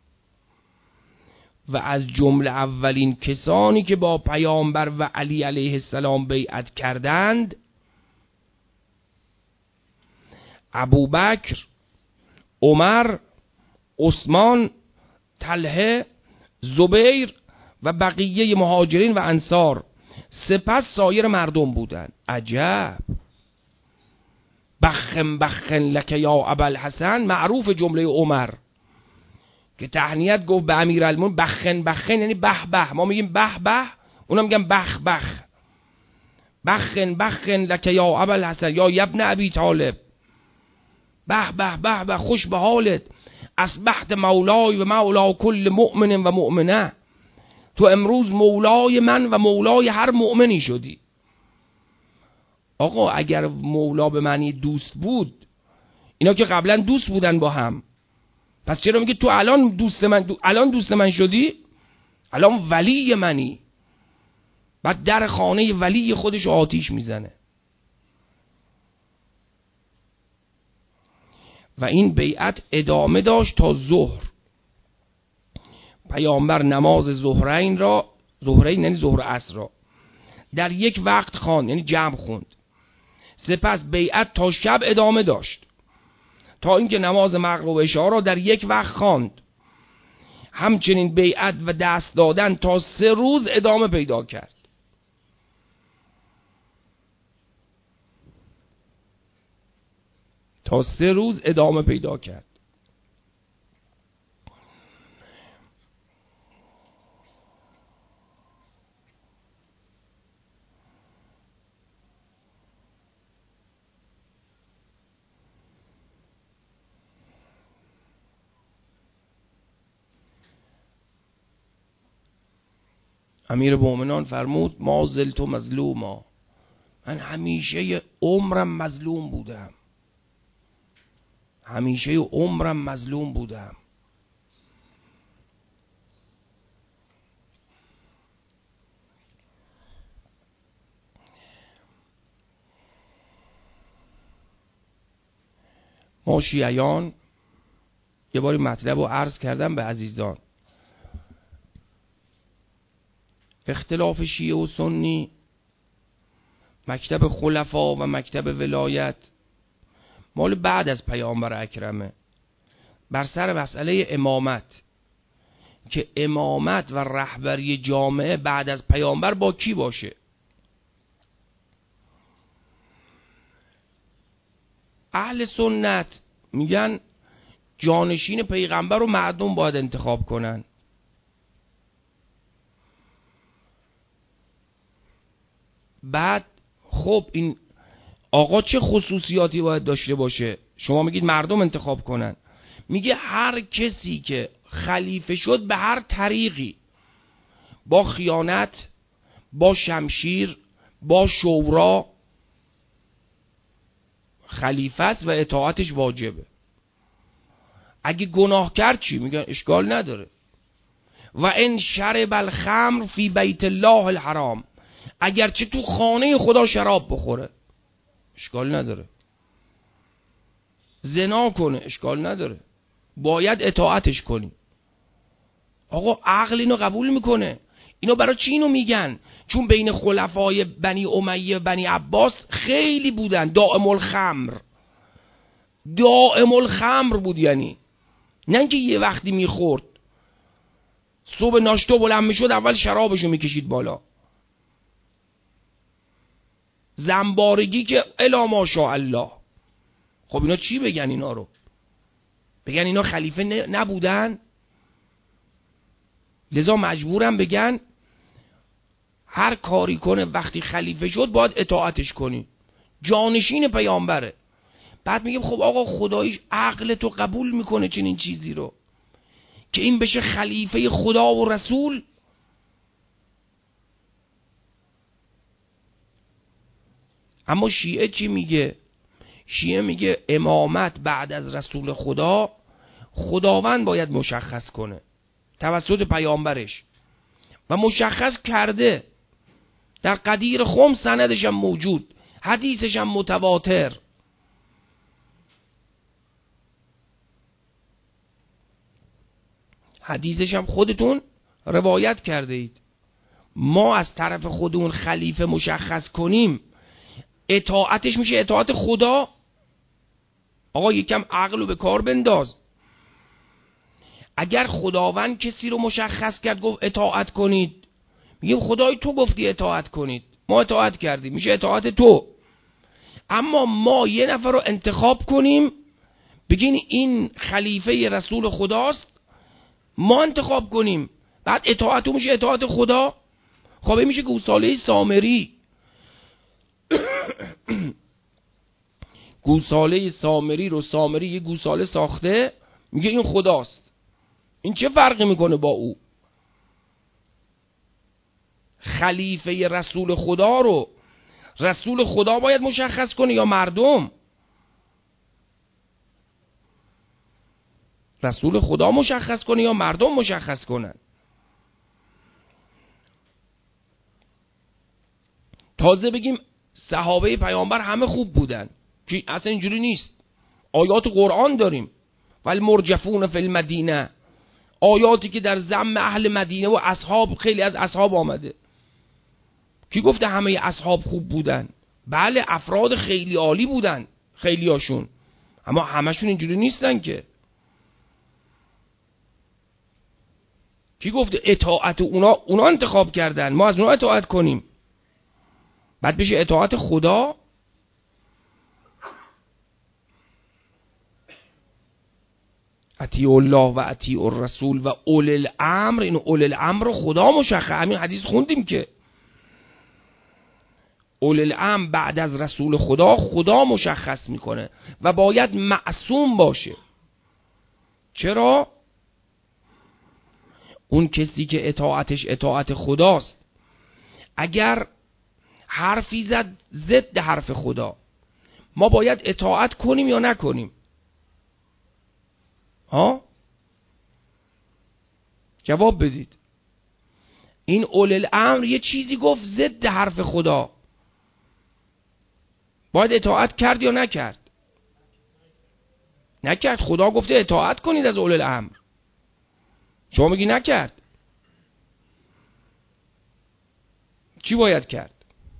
و از جمله اولین کسانی که با پیامبر و علی علیه السلام بیعت کردند ابوبکر، عمر، عثمان، طلحه، زبیر و بقیه مهاجرین و انصار، سپس سایر مردم بودند. عجب. بخن بخن لک یا ابوالحسن، معروف جمله عمر که تهنیت گفت به امیرالمومنین. بخن بخن یعنی به به، ما میگیم به به، اونا میگن بخ بخ. بخن بخن لک یا ابوالحسن یا ابن ابی طالب، به به به به، خوش به حالت، اصبحت مولای و مولا کل مؤمن و مؤمنه، تو امروز مولای من و مولای هر مؤمنی شدی. آقا اگر مولا به معنی دوست بود، اینا که قبلا دوست بودن با هم، پس چرا میگه تو الان دوست من شدی؟ الان ولی منی. بعد در خانه ولی خودش آتیش میزنه. و این بیعت ادامه داشت تا ظهر. پیامبر نماز ظهرین یعنی ظهر عصر را در یک وقت خواند، یعنی جمع خوند. سپس بیعت تا شب ادامه داشت تا اینکه نماز مغرب و عشا را در یک وقت خواند. همچنین بیعت و دست دادن تا 3 روز ادامه پیدا کرد. تا 3 روز ادامه پیدا کرد. امیر مومنان فرمود ما زلت مظلوما، من همیشه عمرم مظلوم بودم، همیشه عمرم مظلوم بودم. ما شیعیان یه باری مطلب رو عرض کردم به عزیزان، اختلاف شیعه و سنی، مکتب خلفا و مکتب ولایت مال بعد از پیامبر اکرمه، بر سر مسئله امامت، که امامت و رهبری جامعه بعد از پیامبر با کی باشه. اهل سنت میگن جانشین پیغمبر رو مردم باید انتخاب کنن. بعد خب این آقا چه خصوصیاتی باید داشته باشه؟ شما میگید مردم انتخاب کنن. میگه هر کسی که خلیفه شد به هر طریقی، با خیانت، با شمشیر، با شورا، خلیفه است و اطاعتش واجبه. اگه گناه کرد چی؟ میگن اشکال نداره. و ان شرب الخمر فی بیت الله الحرام، اگرچه تو خانه خدا شراب بخوره اشکال نداره. زنا کنه اشکال نداره، باید اطاعتش کنی. آقا عقل اینو قبول میکنه. اینو برای چی اینو میگن؟ چون بین خلفای بنی امیه و بنی عباس خیلی بودن دائم الخمر بود، یعنی نه اینکه یه وقتی میخورد، صبح ناشتا بلند میشد اول شرابشو میکشید بالا. زنبارگی که الا ماشاءالله. خب اینا چی بگن؟ اینا رو بگن اینا خلیفه نبودن؟ لذا مجبورم بگن هر کاری کنه وقتی خلیفه شد باید اطاعتش کنی، جانشین پیامبره. بعد میگیم خب آقا خداییش عقل تو قبول میکنه چنین چیزی رو که این بشه خلیفه خدا و رسول؟ اما شیعه چی میگه؟ شیعه میگه امامت بعد از رسول خدا خداوند باید مشخص کنه توسط پیامبرش و مشخص کرده. در قدیر خم سندش هم موجود، حدیثش هم متواتر. حدیثش هم خودتون روایت کرده اید. ما از طرف خودمون خلیفه مشخص کنیم، اطاعتش میشه اطاعت خدا. آقا یکم عقل رو به کار بنداز. اگر خداوند کسی رو مشخص کرد گفت اطاعت کنید، میگیم خدای تو گفتی اطاعت کنید، ما اطاعت کردیم، میشه اطاعت تو. اما ما یه نفر رو انتخاب کنیم بگین این خلیفه رسول خداست، ما انتخاب کنیم، بعد اطاعت تو میشه اطاعت خدا. خب میشه گوساله سامری. گوساله سامری رو سامری یه گوساله ساخته، میگه این خداست. این چه فرقی میکنه با او؟ خلیفه رسول خدا رو رسول خدا باید مشخص کنه یا مردم؟ رسول خدا مشخص کنه یا مردم مشخص کنن؟ تازه بگیم صحابه پیامبر همه خوب بودن، که اصلا اینجوری نیست. آیات قرآن داریم، ولی مرجفون فی المدینه، آیاتی که در ذم اهل مدینه و اصحاب، خیلی از اصحاب آمده. کی گفته همه اصحاب خوب بودن؟ بله افراد خیلی عالی بودن خیلی هاشون، اما همشون اینجوری نیستن که. کی گفته اطاعت اونا انتخاب کردن ما از اونا اطاعت کنیم بعد بشه اطاعت خدا؟ اطیع الله و اطیع الرسول و اولی الامر. این اولی الامر رو خدا مشخص، همین حدیث خوندیم که اولی الامر بعد از رسول خدا مشخص میکنه و باید معصوم باشه. چرا؟ اون کسی که اطاعتش اطاعت خداست اگر حرفی زد ضد حرف خدا، ما باید اطاعت کنیم یا نکنیم؟ ها؟ جواب بدید. این اولی الامر یه چیزی گفت ضد حرف خدا، باید اطاعت کرد یا نکرد؟ نکرد. خدا گفته اطاعت کنید از اولی الامر، شما میگی نکرد. چی باید کرد؟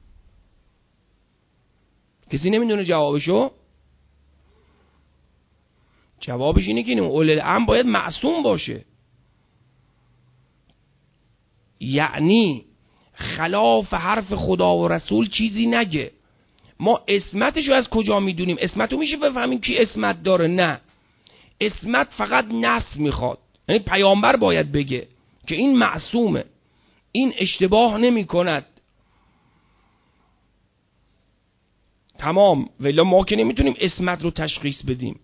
کسی نمیدونه جوابشو؟ جوابش اینه که این اولی الامر باید معصوم باشه، یعنی خلاف حرف خدا و رسول چیزی نگه. ما اسمتش رو از کجا میدونیم؟ اسمت رو میشه بفهمیم کی اسمت داره؟ نه، اسمت فقط نص میخواد، یعنی پیامبر باید بگه که این معصومه، این اشتباه نمی کند. تمام. ولی ما که نمیتونیم اسمت رو تشخیص بدیم.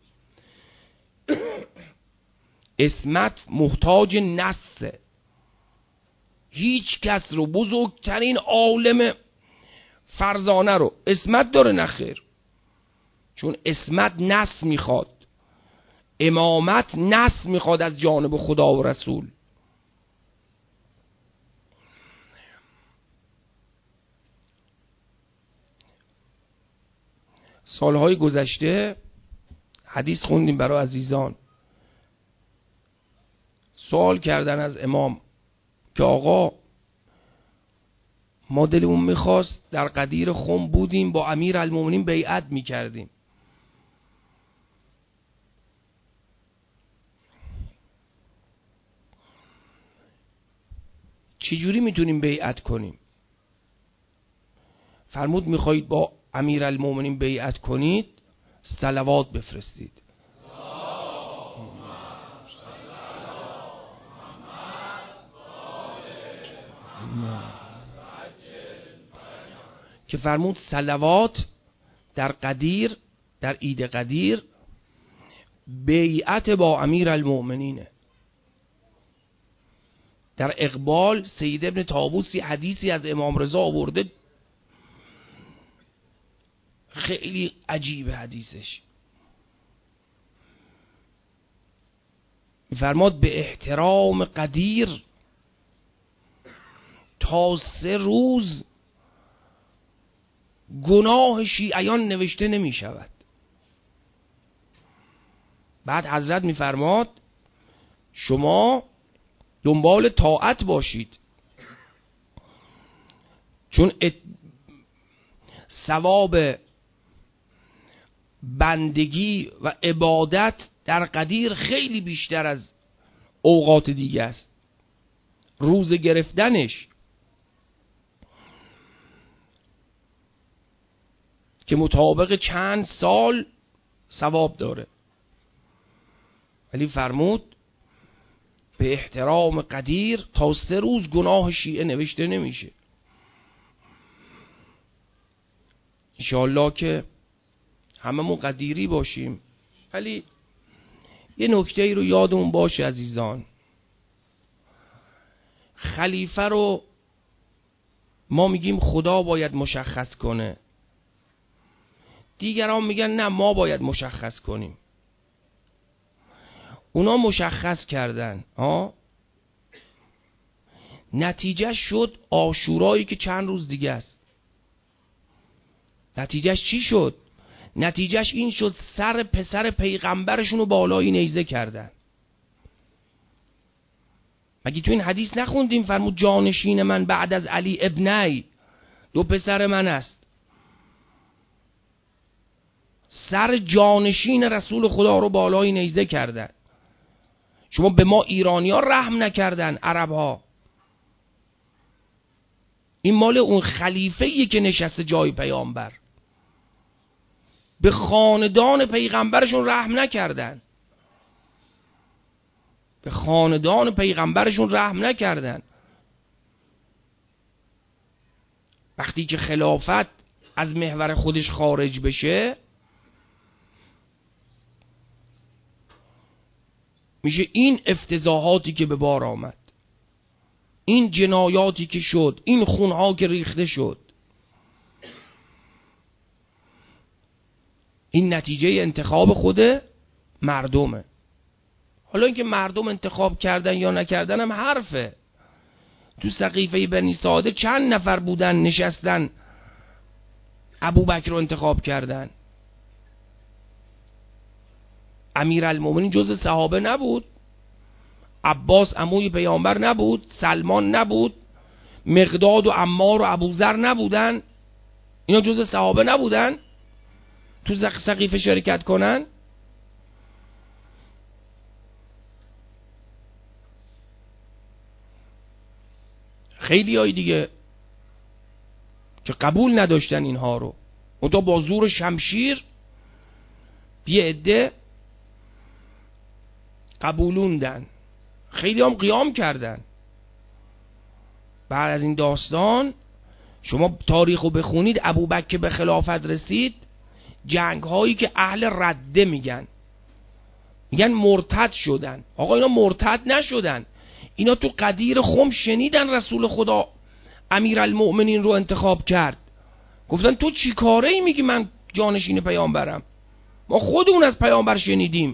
اسمت محتاج نصه. هیچ کس رو، بزرگترین عالم فرزانه رو اسمت داره؟ نخیر، چون اسمت نص میخواد، امامت نص میخواد از جانب خدا و رسول. سالهای گذشته حدیث خوندیم برای عزیزان، سوال کردن از امام که آقا ما دلمون میخواست در قدیر خم بودیم با امیر المومنین بیعت میکردیم، چجوری میتونیم بیعت کنیم؟ فرمود میخواهید با امیر المومنین بیعت کنید، صلوات بفرستید. که فرمود صلوات در قدیر، در عید قدیر بیعت با امیر المؤمنینه. در اقبال سید ابن طاووسی حدیثی از امام رضا آورده، خیلی عجیب حدیثش. میفرماد به احترام قدیر تا 3 روز گناه شیعیان نوشته نمی شود. بعد حضرت میفرماد شما دنبال طاعت باشید، چون ثواب بندگی و عبادت در قدیر خیلی بیشتر از اوقات دیگه است. روز گرفتنش که مطابق چند سال ثواب داره، ولی فرمود به احترام قدیر تا 3 روز گناه شیعه نوشته نمیشه. انشاءالله که هممون قدیری باشیم. ولی یه نکته ای رو یادمون باشه عزیزان، خلیفه رو ما میگیم خدا باید مشخص کنه، دیگران میگن نه ما باید مشخص کنیم. اونا مشخص کردن، نتیجه شد عاشورایی که چند روز دیگه است. نتیجهش چی شد؟ نتیجهش این شد سر پسر پیغمبرشون رو بالای نیزه کردن. مگه تو این حدیث نخوندیم فرمود جانشین من بعد از علی ابنی، 2 پسر من است. سر جانشین رسول خدا رو بالای نیزه کردن. شما به ما ایرانی ها رحم نکردن، عرب ها. این مال اون خلیفه‌ایه که نشسته جای پیامبر. به خاندان پیغمبرشون رحم نکردن. به خاندان پیغمبرشون رحم نکردن. وقتی که خلافت از محور خودش خارج بشه میشه این افتضاحاتی که به بار آمد، این جنایاتی که شد، این خونها که ریخته شد، این نتیجه انتخاب خود مردمه. حالا اینکه مردم انتخاب کردن یا نکردن هم حرفه. تو سقیفه بنی ساعده چند نفر بودن نشستن ابوبکر رو انتخاب کردن؟ امیرالمومنین جز صحابه نبود، عباس عموی پیامبر نبود، سلمان نبود، مقداد و عمار و ابوذر نبودن؟ اینا جز صحابه نبودن تو سقیفه شرکت کنن؟ خیلی های دیگه که قبول نداشتن اینها رو، اون تا با زور شمشیر یه عده قبولوندن، خیلی هم قیام کردن. بعد از این داستان شما تاریخ رو بخونید، ابوبکر به خلافت رسید، جنگ هایی که اهل رده میگن مرتد شدن. آقا اینا مرتد نشدن، اینا تو قدیر خم شنیدن رسول خدا امیرالمؤمنین رو انتخاب کرد، گفتن تو چی کاره ای میگی من جانشین پیامبرم؟ ما خودمون از پیامبر شنیدیم،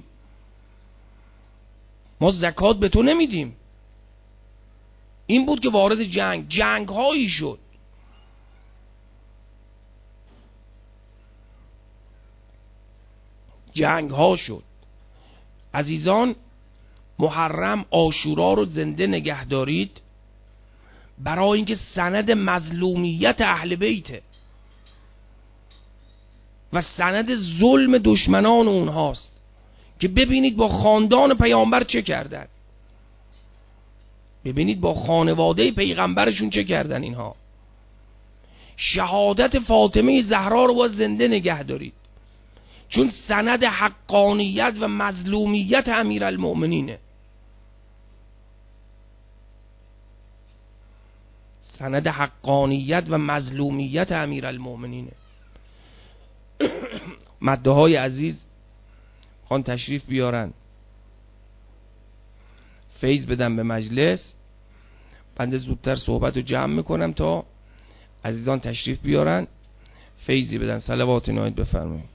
ما زکات به تو نمیدیم. این بود که وارد جنگ هایی شد. جنگ ها شد. عزیزان، محرم عاشورا رو زنده نگه دارید، برای اینکه سند مظلومیت اهل بیته و سند ظلم دشمنان اونهاست که ببینید با خاندان پیامبر چه کردن، ببینید با خانواده پیغمبرشون چه کردن. اینها شهادت فاطمه زهرا رو با زنده نگه دارید، چون سند حقانیت و مظلومیت امیرالمؤمنینه. سند حقانیت و مظلومیت امیرالمؤمنینه. مده های عزیز خان تشریف بیارن، فیض بدن به مجلس. بنده زودتر صحبت رو جمع میکنم تا عزیزان تشریف بیارن، فیضی بدن. صلوات عنایت بفرمایید.